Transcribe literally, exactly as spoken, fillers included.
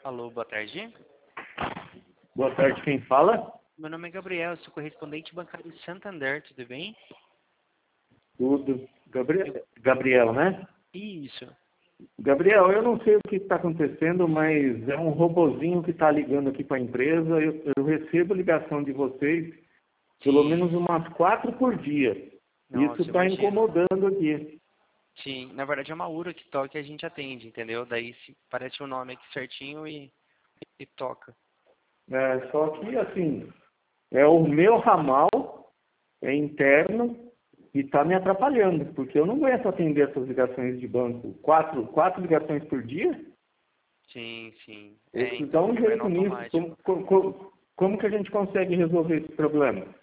Alô, boa tarde. Boa tarde, quem fala? Meu nome é Gabriel, sou correspondente bancário de Santander, tudo bem? Tudo. Gabriel, Gabriel, né? Isso. Gabriel, eu não sei o que está acontecendo, mas é um robozinho que está ligando aqui para a empresa. Eu, eu recebo ligação de vocês pelo Sim. menos umas quatro por dia. Nossa, Isso está imagino. incomodando aqui. Sim, na verdade é uma URA que toca e a gente atende, entendeu? Daí se parece o nome aqui certinho e, e toca. É, só que, assim, é o meu ramal, é interno, e está me atrapalhando, porque eu não aguento atender essas ligações de banco. Quatro, quatro ligações por dia? Sim, sim. Eu É, preciso dar então, um porque vai no jeito nisso. automático. Como, como, como que a gente consegue resolver esse problema?